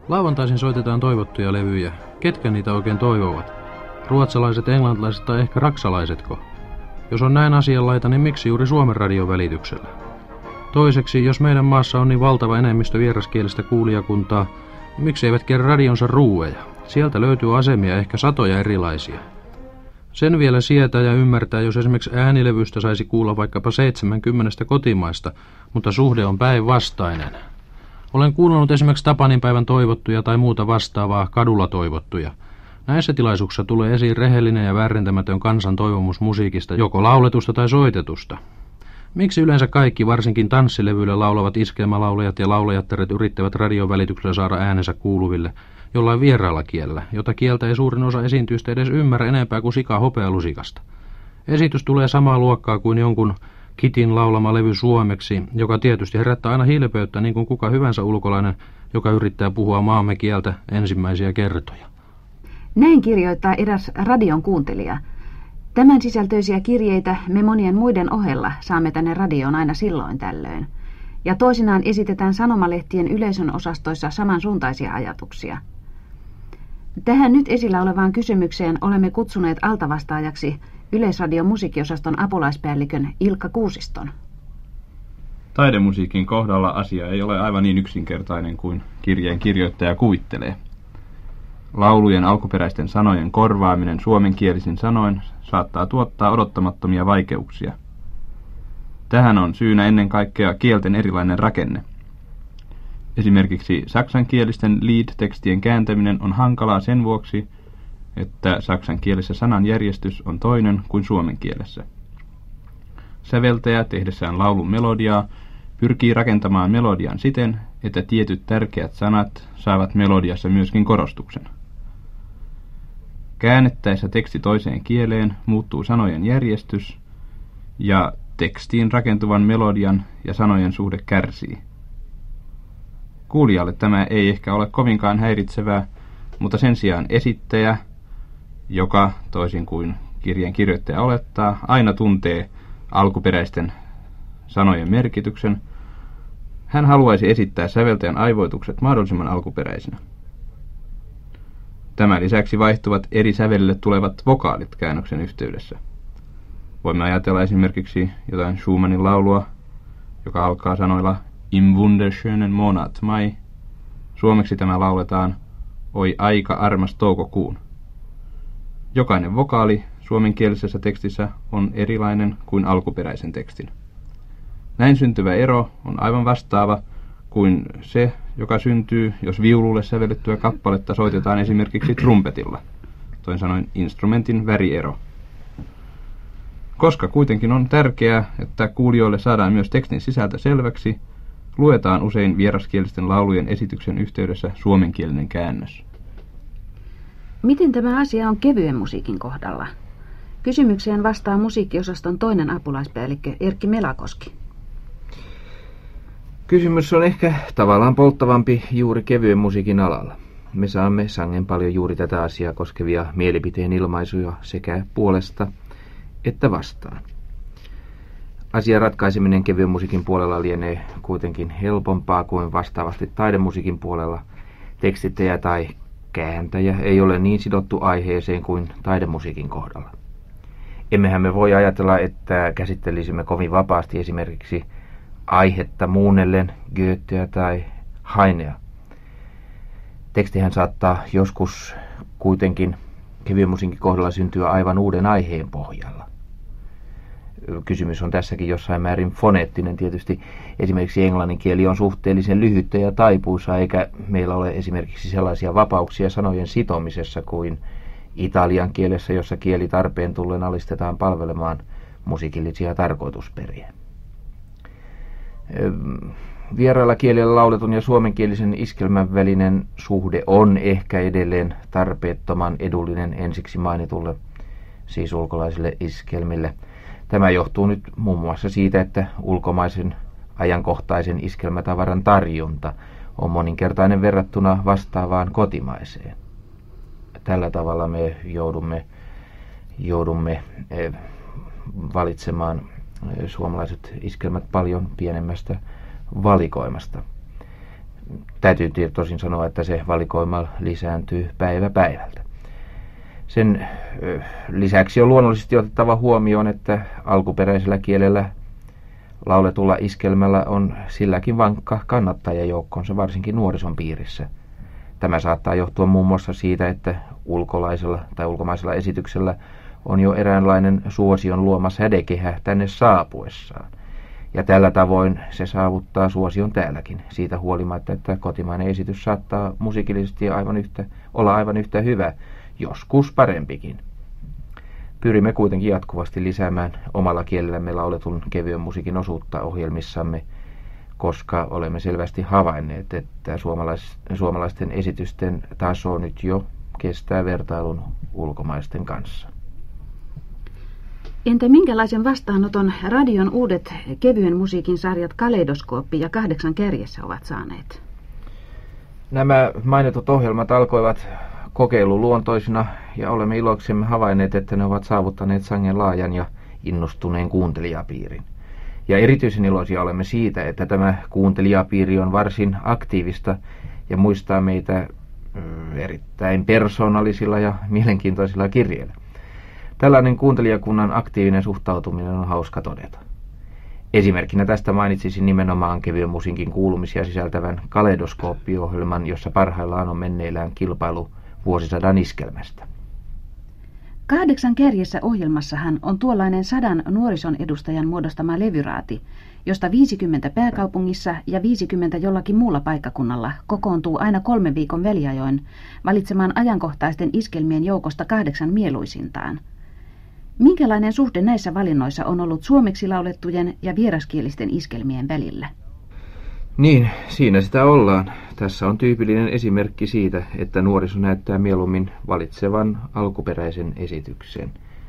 Lauantaisin soitetaan toivottuja levyjä. Ketkä niitä oikein toivovat? Ruotsalaiset, englantilaiset tai ehkä raksalaisetko? Jos on näin asianlaita, niin miksi juuri Suomen radion välityksellä? Toiseksi, jos meidän maassa on niin valtava enemmistö vieraskielistä kuulijakuntaa, niin miksi eivät kerran radionsa ruueja? Sieltä löytyy asemia ehkä satoja erilaisia. Sen vielä sietää ja ymmärtää, jos esimerkiksi äänilevystä saisi kuulla vaikkapa 70 kotimaista, mutta suhde on päinvastainen. Olen kuunnellut esimerkiksi Tapaninpäivän toivottuja tai muuta vastaavaa kadulla toivottuja. Näissä tilaisuuksissa tulee esiin rehellinen ja väärentämätön kansan toivomus musiikista, joko lauletusta tai soitetusta. Miksi yleensä kaikki, varsinkin tanssilevyillä laulavat iskelmälaulajat ja laulajattaret yrittävät radion välityksellä saada äänensä kuuluville jollain vieraalla kielellä, jota kieltä ei suurin osa esiintyjistä edes ymmärrä enempää kuin sika hopealusikasta? Esitys tulee samaa luokkaa kuin jonkun Kitin laulama levy suomeksi, joka tietysti herättää aina hilpeyttä niin kuin kuka hyvänsä ulkolainen, joka yrittää puhua maamme kieltä ensimmäisiä kertoja. Näin kirjoittaa eräs radion kuuntelija. Tämän sisältöisiä kirjeitä me monien muiden ohella saamme tänne radioon aina silloin tällöin. Ja toisinaan esitetään sanomalehtien yleisön osastoissa samansuuntaisia ajatuksia. Tähän nyt esillä olevaan kysymykseen olemme kutsuneet altavastaajaksi Yleisradion musiikkiosaston apulaispäällikön Ilkka Kuusiston. Taidemusiikin kohdalla asia ei ole aivan niin yksinkertainen kuin kirjeen kirjoittaja kuvittelee. Laulujen alkuperäisten sanojen korvaaminen suomenkielisin sanoin saattaa tuottaa odottamattomia vaikeuksia. Tähän on syynä ennen kaikkea kielten erilainen rakenne. Esimerkiksi saksankielisten lead-tekstien kääntäminen on hankalaa sen vuoksi, että saksan kielessä sananjärjestys on toinen kuin suomen kielessä. Säveltäjä tehdessään laulun melodiaa pyrkii rakentamaan melodian siten, että tietyt tärkeät sanat saavat melodiassa myöskin korostuksen. Käännettäessä teksti toiseen kieleen muuttuu sanojen järjestys ja tekstiin rakentuvan melodian ja sanojen suhde kärsii. Kuulijalle tämä ei ehkä ole kovinkaan häiritsevää, mutta sen sijaan esittäjä, joka, toisin kuin kirjeen kirjoittaja olettaa, aina tuntee alkuperäisten sanojen merkityksen, hän haluaisi esittää säveltäjän aivoitukset mahdollisimman alkuperäisinä. Tämän lisäksi vaihtuvat eri sävelille tulevat vokaalit käännöksen yhteydessä. Voimme ajatella esimerkiksi jotain Schumannin laulua, joka alkaa sanoilla Im wunderschönen Monat Mai. Suomeksi tämä lauletaan Oi aika armas toukokuun. Jokainen vokaali suomenkielisessä tekstissä on erilainen kuin alkuperäisen tekstin. Näin syntyvä ero on aivan vastaava kuin se, joka syntyy, jos viululle sävellettyä kappaletta soitetaan esimerkiksi trumpetilla, toisin sanoen instrumentin väriero. Koska kuitenkin on tärkeää, että kuulijoille saadaan myös tekstin sisältö selväksi, luetaan usein vieraskielisten laulujen esityksen yhteydessä suomenkielinen käännös. Miten tämä asia on kevyen musiikin kohdalla? Kysymykseen vastaa musiikkiosaston toinen apulaispäällikkö Erkki Melakoski. Kysymys on ehkä tavallaan polttavampi juuri kevyen musiikin alalla. Me saamme sangen paljon juuri tätä asiaa koskevia mielipiteen ilmaisuja sekä puolesta että vastaan. Asian ratkaiseminen kevyen musiikin puolella lienee kuitenkin helpompaa kuin vastaavasti taidemusiikin puolella. Tekstittäjä tai kääntäjä ei ole niin sidottu aiheeseen kuin taidemusiikin kohdalla. Emmehän me voi ajatella, että käsittelisimme kovin vapaasti esimerkiksi aihetta muunnellen Goetheä tai Heinea. Tekstihän saattaa joskus kuitenkin kevyen musiikin kohdalla syntyä aivan uuden aiheen pohjalla. Kysymys on tässäkin jossain määrin foneettinen tietysti. Esimerkiksi englannin kieli on suhteellisen lyhyttä ja taipuisa, eikä meillä ole esimerkiksi sellaisia vapauksia sanojen sitomisessa kuin italian kielessä, jossa kieli tarpeen tullen alistetaan palvelemaan musiikillisia tarkoitusperiä. Vieraalla kielellä lauletun ja suomenkielisen iskelmän välinen suhde on ehkä edelleen tarpeettoman edullinen ensiksi mainitulle, siis ulkolaisille iskelmille. Tämä johtuu nyt muun muassa siitä, että ulkomaisen ajankohtaisen iskelmätavaran tarjonta on moninkertainen verrattuna vastaavaan kotimaiseen. Tällä tavalla me joudumme valitsemaan suomalaiset iskelmät paljon pienemmästä valikoimasta. Täytyy tosin sanoa, että se valikoima lisääntyy päivä päivältä. Sen lisäksi on luonnollisesti otettava huomioon, että alkuperäisellä kielellä lauletulla iskelmällä on silläkin vankka kannattajajoukkonsa, varsinkin nuorison piirissä. Tämä saattaa johtua muun muassa siitä, että ulkolaisella tai ulkomaisella esityksellä on jo eräänlainen suosion luoma sädekehä tänne saapuessaan. Ja tällä tavoin se saavuttaa suosion täälläkin, siitä huolimatta, että kotimainen esitys saattaa musiikillisesti olla aivan yhtä hyvä, joskus parempikin. Pyrimme kuitenkin jatkuvasti lisäämään omalla kielellämme lauletun kevyen musiikin osuutta ohjelmissamme, koska olemme selvästi havainneet, että suomalaisten esitysten taso nyt jo kestää vertailun ulkomaisten kanssa. Entä minkälaisen vastaanoton radion uudet kevyen musiikin sarjat Kaleidoskooppi ja 8 kärjessä ovat saaneet? Nämä mainitut ohjelmat alkoivat kokeiluluontoisina ja olemme iloksemme havainneet, että ne ovat saavuttaneet sangen laajan ja innostuneen kuuntelijapiirin. Ja erityisen iloisia olemme siitä, että tämä kuuntelijapiiri on varsin aktiivista ja muistaa meitä erittäin persoonallisilla ja mielenkiintoisilla kirjeillä. Tällainen kuuntelijakunnan aktiivinen suhtautuminen on hauska todeta. Esimerkkinä tästä mainitsisin nimenomaan kevyen musiikin kuulumisia sisältävän Kaleidoskooppi-ohjelman, jossa parhaillaan on menneillään kilpailu vuosisadan iskelmästä. 8 kärjessä ohjelmassahan on tuollainen 100 nuorison edustajan muodostama levyraati, josta 50 pääkaupungissa ja 50 jollakin muulla paikkakunnalla kokoontuu aina 3 viikon väliajoin valitsemaan ajankohtaisten iskelmien joukosta 8 mieluisintaan. Minkälainen suhde näissä valinnoissa on ollut suomeksi laulettujen ja vieraskielisten iskelmien välillä? Niin, siinä sitä ollaan. Tässä on tyypillinen esimerkki siitä, että nuoriso näyttää mieluummin valitsevan alkuperäisen esityksen.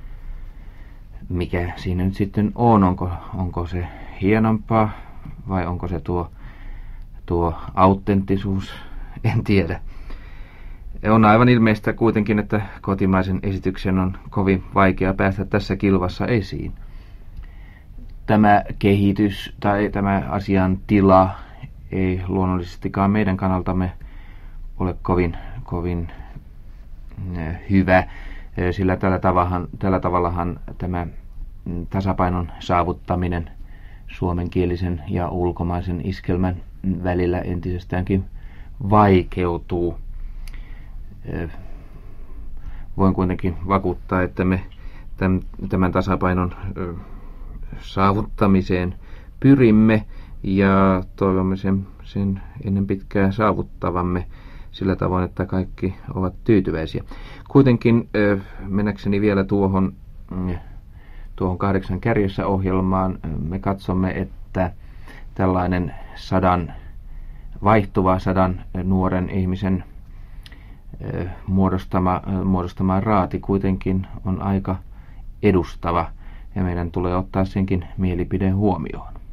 Mikä siinä nyt sitten on? Onko se hienompaa vai onko se tuo autenttisuus? En tiedä. On aivan ilmeistä kuitenkin, että kotimaisen esityksen on kovin vaikea päästä tässä kilvassa esiin. Tämä kehitys tai tämä asian tila ei luonnollisestikaan meidän kannaltamme ole kovin hyvä, sillä tällä tavallahan tämä tasapainon saavuttaminen suomenkielisen ja ulkomaisen iskelmän välillä entisestäänkin vaikeutuu. Voin kuitenkin vakuuttaa, että me tämän tasapainon saavuttamiseen pyrimme ja toivomme sen ennen pitkää saavuttavamme sillä tavoin, että kaikki ovat tyytyväisiä. Kuitenkin mennäkseni vielä tuohon 8 kärjessä ohjelmaan, me katsomme, että tällainen 100 nuoren ihmisen muodostama raati kuitenkin on aika edustava ja meidän tulee ottaa senkin mielipide huomioon.